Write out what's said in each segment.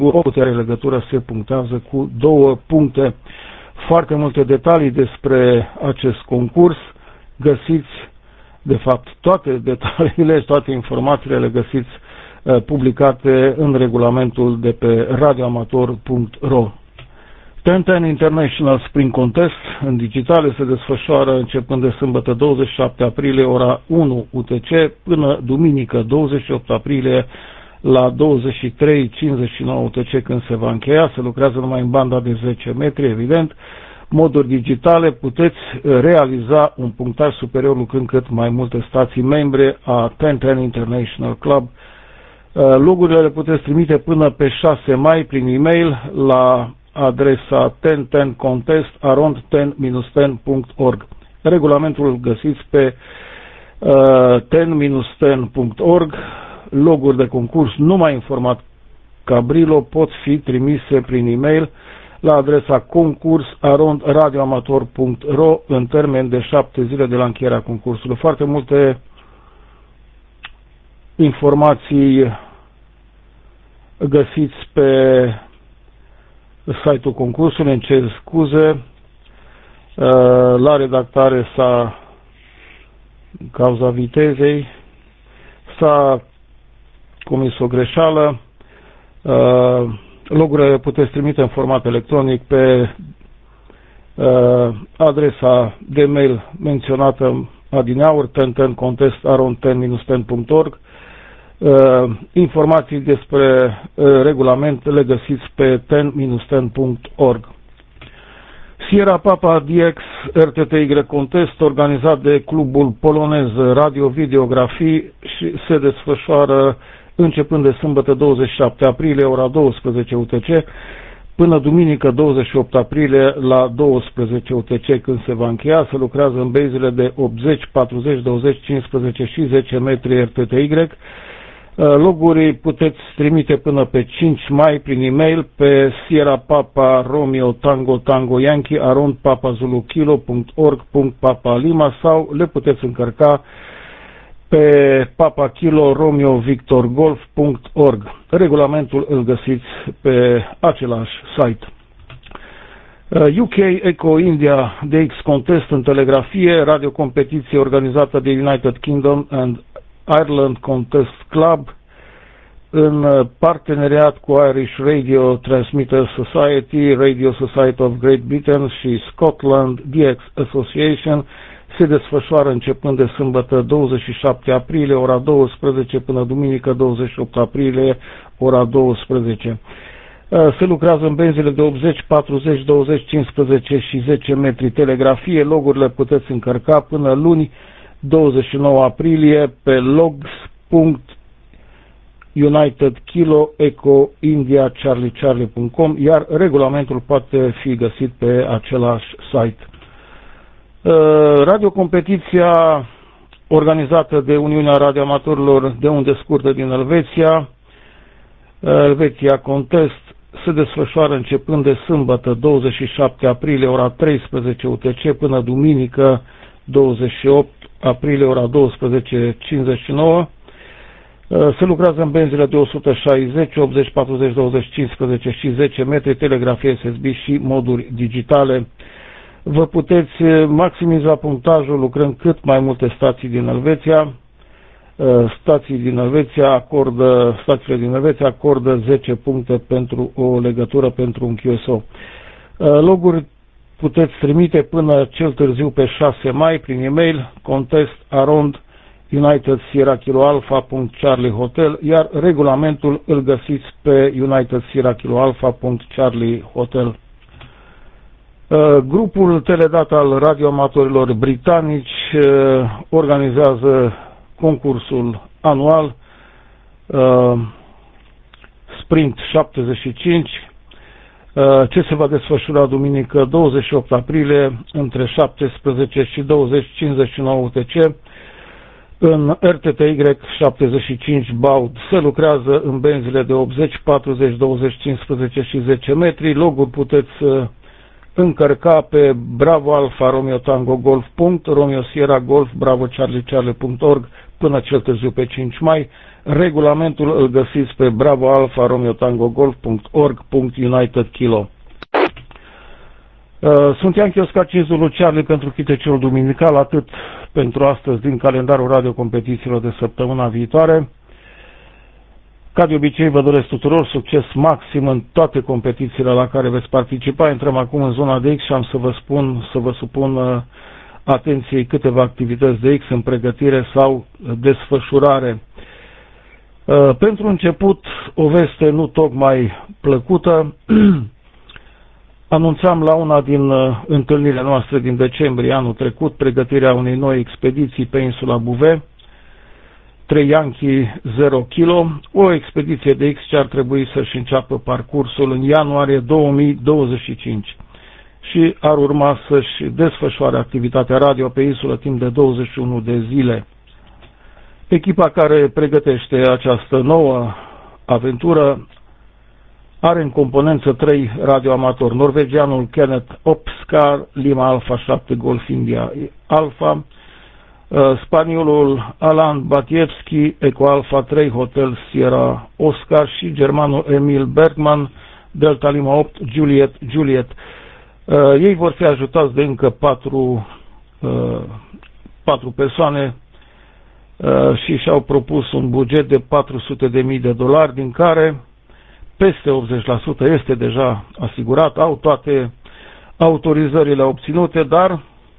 o putere legătură se punctează cu 2 puncte. Foarte multe detalii despre acest concurs găsiți, de fapt toate detaliile, toate informațiile le găsiți publicate în regulamentul de pe radioamator.ro. 1010 International Spring Contest în digitale se desfășoară începând de sâmbătă 27 aprilie ora 1 UTC până duminică 28 aprilie la 23:59 UTC când se va încheia. Se lucrează numai în banda de 10 metri, evident. Moduri digitale, puteți realiza un punctaj superior lucrând cât mai multe stații membre a 1010 International Club. Logurile le puteți trimite până pe 6 mai prin e-mail la adresa 1010contest@10-10.org. Regulamentul îl găsiți pe 10-10.org. Loguri de concurs numai în format Cabrillo pot fi trimise prin e-mail la adresa concurs@radioamator.ro în termen de 7 zile de la încheierea concursului. Foarte multe informații găsiți pe site-ul concursului, îmi cer scuze, la redactare cauza vitezei, s-a comis o greșeală. Logurile puteți trimite în format electronic pe adresa de mail menționată adineauri 1010contest@10-10.org. Informații despre regulament le găsiți pe 10-10.org. Sierra Papa DX RTTY Contest, organizat de Clubul Polonez Radio-Videografii și se desfășoară începând de sâmbătă 27 aprilie, ora 12 UTC, până duminică 28 aprilie la 12 UTC când se va încheia. Se lucrează în bezile de 80, 40, 20, 15 și 10 metri RTTY. Loguri puteți trimite până pe 5 mai prin e-mail pe Sierra Papa Romeo Tango Tango Yankee @papazulukilo.org.papa Lima sau le puteți încărca pe Papa Kilo Romeo Victor Golf.org. Regulamentul îl găsiți pe același site. UK Eco India DX Contest în telegrafie, radiocompetiție organizată de United Kingdom and Ireland Contest Club în parteneriat cu Irish Radio Transmitter Society, Radio Society of Great Britain și Scotland DX Association. Se desfășoară începând de sâmbătă 27 aprilie, ora 12, până duminică 28 aprilie, ora 12. Se lucrează în benzile de 80, 40, 20, 15 și 10 metri telegrafie. Logurile puteți încărca până luni 29 aprilie pe logs.unitedkiloecoindiacharliecharlie.com, iar regulamentul poate fi găsit pe același site. Radiocompetiția organizată de Uniunea Radioamatorilor de unde scurtă din Elveția, Helvetia Contest, se desfășoară începând de sâmbătă 27 aprilie, ora 13 UTC, până duminică 28 aprilie, ora 12:59. Se lucrează în benzile de 160, 80, 40, 20, 15 și 10 metri, telegrafie SSB și moduri digitale. Vă puteți maximiza punctajul lucrând cât mai multe stații din Elveția. Stațiile din Elveția acordă 10 puncte pentru o legătură pentru un QSO. Loguri puteți trimite până cel târziu pe 6 mai prin e-mail contest@UnitedSierraKiloAlpha.CharlieHotel, iar regulamentul îl găsiți pe UnitedSierraKiloAlpha.CharlieHotel. Grupul Teledat al radioamatorilor britanici organizează concursul anual Sprint 75, ce se va desfășura duminică 28 aprilie între 17 și 20:59 UTC în RTTY 75 Baud. Se lucrează în benzile de 80, 40, 20, 15 și 10 metri. Loguri puteți încărca pe Bravo Alfa Romeo Tango Golf. Romeo Sierra Golf Bravo Charlie Charlie.org până cel târziu pe 5 mai. Regulamentul îl găsiți pe Bravo Alfa Romeo Tango Golf.org.United Kilo. Sunt Ian Chiosca 5 Zulu Charlie pentru chitecelul duminical, atât pentru astăzi din calendarul radio competițiilor de săptămâna viitoare. Ca de obicei, vă doresc tuturor succes maxim în toate competițiile la care veți participa. Intrăm acum în zona de X și am să vă supun atenției câteva activități de X în pregătire sau desfășurare. Pentru început, o veste nu tocmai plăcută. Anunțam la una din întâlnirile noastre din decembrie anul trecut pregătirea unei noi expediții pe insula Bouvet, 3 Yankee 0 kg, o expediție de X ce ar trebui să-și înceapă parcursul în ianuarie 2025 și ar urma să-și desfășoare activitatea radio pe insulă timp de 21 de zile. Echipa care pregătește această nouă aventură are în componență 3 radioamatori: norvegianul Kenneth Opskar, Lima Alpha 7 Golf India Alpha, spaniolul Alan Batievski, Eco Alpha 3 Hotel Sierra Oscar și germanul Emil Bergman, Delta Lima 8 Juliet. Ei vor fi ajutați de încă 4 persoane și și-au propus un buget de $400.000, din care peste 80% este deja asigurat, au toate autorizările obținute, dar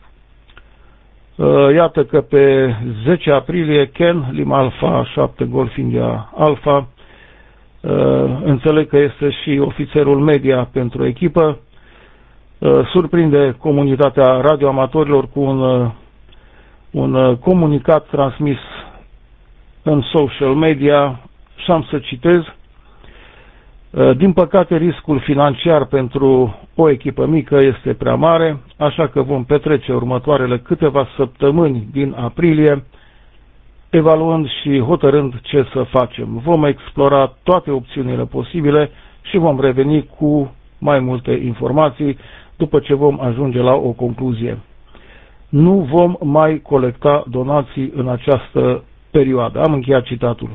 iată că pe 10 aprilie Ken, Lima Alpha 7 Golf India Alpha, înțeleg că este și ofițerul media pentru echipă, surprinde comunitatea radioamatorilor cu un comunicat transmis în social media și am să citez: din păcate, riscul financiar pentru o echipă mică este prea mare, așa că vom petrece următoarele câteva săptămâni din aprilie evaluând și hotărând ce să facem. Vom explora toate opțiunile posibile și vom reveni cu mai multe informații după ce vom ajunge la o concluzie. Nu vom mai colecta donații în această perioadă. Am încheiat citatul.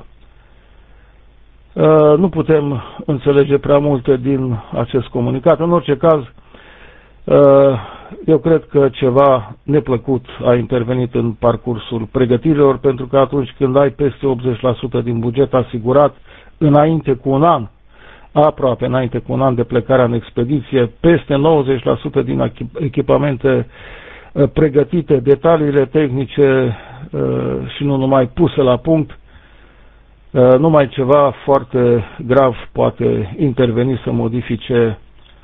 Nu putem înțelege prea multe din acest comunicat. În orice caz, eu cred că ceva neplăcut a intervenit în parcursul pregătirilor, pentru că atunci când ai peste 80% din buget asigurat înainte cu un an, aproape înainte cu un an de plecarea în expediție, peste 90% din echipamente pregătite, detaliile tehnice și nu numai puse la punct, numai ceva foarte grav poate interveni să modifice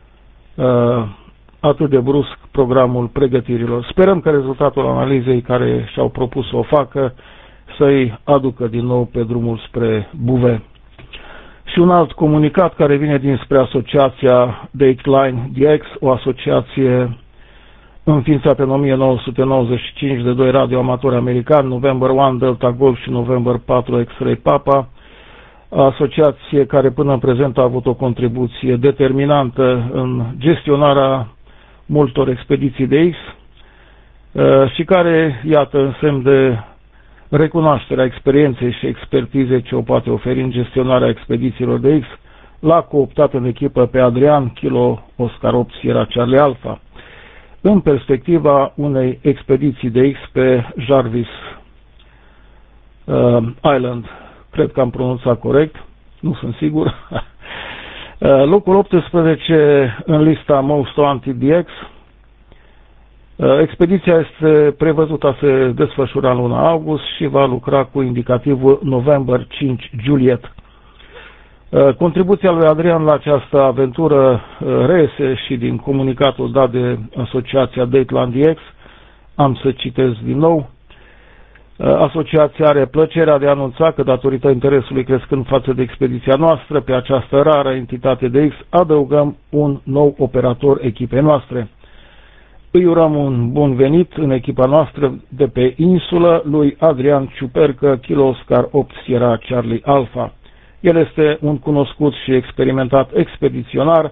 atât de brusc programul pregătirilor. Sperăm că rezultatul analizei care și-au propus să o facă să-i aducă din nou pe drumul spre Bouvet. Și un alt comunicat care vine dinspre asociația Dateline DX, o asociație înființată în 1995 de 2 radioamatori americani, November 1 Delta Golf și November 4 X-Ray Papa, asociație care până în prezent a avut o contribuție determinantă în gestionarea multor expediții de X și care, iată, în semn de recunoașterea experienței și expertizei ce o poate oferi în gestionarea expedițiilor de X, l-a cooptat în echipă pe Adrian Kilo Oscar 8 Sierra Charlie Alpha, în perspectiva unei expediții de X pe Jarvis Island. Cred că am pronunțat corect, nu sunt sigur. Locul 18 în lista Most Wanted DX. Expediția este prevăzută a se desfășura în luna august și va lucra cu indicativul November 5 Juliet. Contribuția lui Adrian la această aventură reiese și din comunicatul dat de asociația Dateline DX. Am să citez din nou. Asociația are plăcerea de a anunța că, datorită interesului crescând față de expediția noastră, pe această rară entitate de X, adăugăm un nou operator echipei noastre. Îi urăm un bun venit în echipa noastră de pe insulă lui Adrian Ciupercă, Kilo Oscar 8 Sierra Charlie Alpha. El este un cunoscut și experimentat expediționar,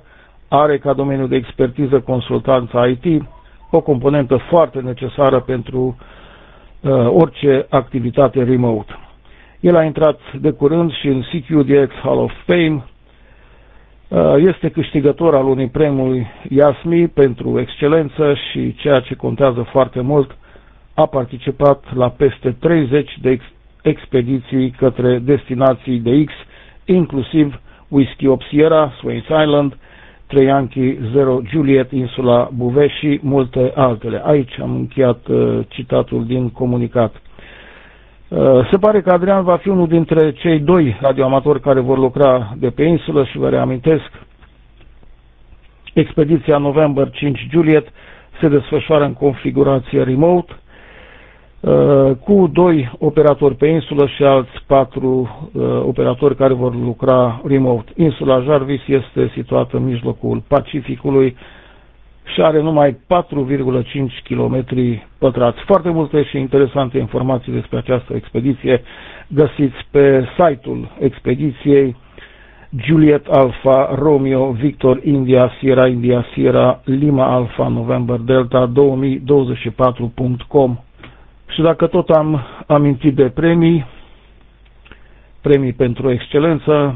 are ca domeniu de expertiză consultanța IT, o componentă foarte necesară pentru orice activitate remote. El a intrat de curând și în CQDX Hall of Fame, este câștigător al unui premiu IASMI pentru excelență și, ceea ce contează foarte mult, a participat la peste 30 de expediții către destinații de X, inclusiv Whiskey Op Sierra, Swains Island, 3 Yankee 0 Juliet, insula Bouvet și multe altele. Aici am încheiat citatul din comunicat. Se pare că Adrian va fi unul dintre cei 2 radioamatori care vor lucra de pe insulă și vă reamintesc, expediția November 5 Juliet se desfășoară în configurație remote, cu 2 operatori pe insulă și alți 4 operatori care vor lucra remote. Insula Jarvis este situată în mijlocul Pacificului și are numai 4,5 km pătrați. Foarte multe și interesante informații despre această expediție găsiți pe site-ul expediției Juliet Alpha Romeo Victor India Sierra Lima Alpha November Delta 2024.com. Și dacă tot am amintit de premii pentru excelență,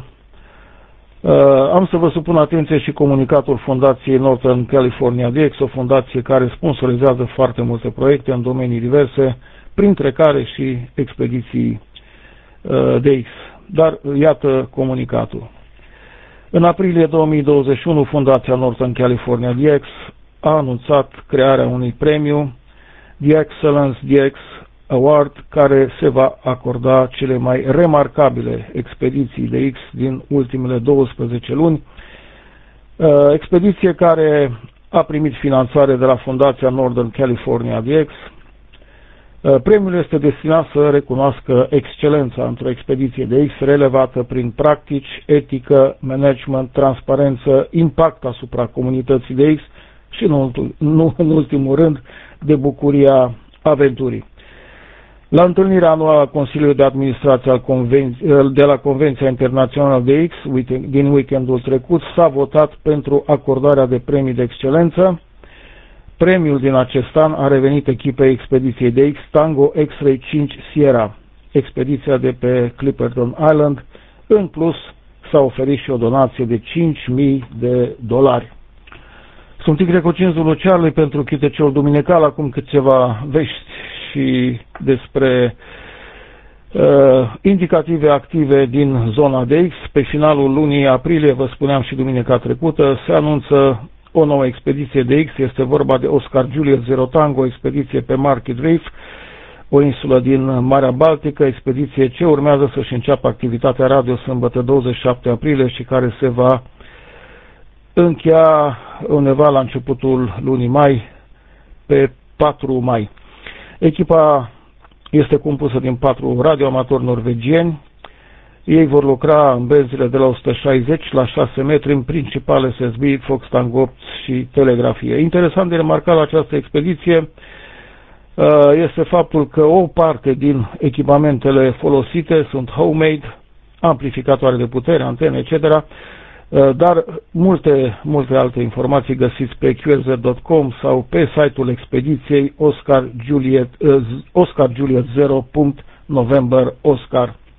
am să vă supun atenție și comunicatul Fundației Northern California DX, o fundație care sponsorizează foarte multe proiecte în domenii diverse, printre care și expediții DX. Dar iată comunicatul. În aprilie 2021, Fundația Northern California DX a anunțat crearea unui premiu, The Excellence DX Award, care se va acorda cele mai remarcabile expediții de X din ultimele 12 luni, expediție care a primit finanțare de la Fundația Northern California DX. Premiul este destinat să recunoască excelența într-o expediție de X relevată prin practici, etică, management, transparență, impact asupra comunității de X și, nu în ultimul rând, de bucuria aventurii. La întâlnirea anuală a Consiliului de Administrație de la Convenția Internațională de X din weekendul trecut s-a votat pentru acordarea de premii de excelență. Premiul din acest an a revenit echipei expediției de X Tango X-Ray 5 Sierra, expediția de pe Clipperton Island. În plus, s-a oferit și o donație de $5.000. Sunt Tigre Charlie pentru Chiteceul Duminical. Acum câteva vești și despre indicative active din zona de X. Pe finalul lunii aprilie, vă spuneam și duminica trecută, se anunță o nouă expediție de X. Este vorba de Oscar Juliet Zero Tango, o expediție pe Market Reef, o insulă din Marea Baltică, expediție ce urmează să-și înceapă activitatea radio sâmbătă 27 aprilie și care se va încheia undeva la începutul lunii mai, pe 4 mai. Echipa este compusă din 4 radioamatori norvegieni. Ei vor lucra în benzile de la 160 la 6 metri în principale SSB, Fox Tango 8 și telegrafie. Interesant de remarcat la această expediție este faptul că o parte din echipamentele folosite sunt homemade, amplificatoare de putere, antene, etc., dar multe alte informații găsiți pe qrz.com sau pe site-ul expediției oscarjuliet0.november Oscar.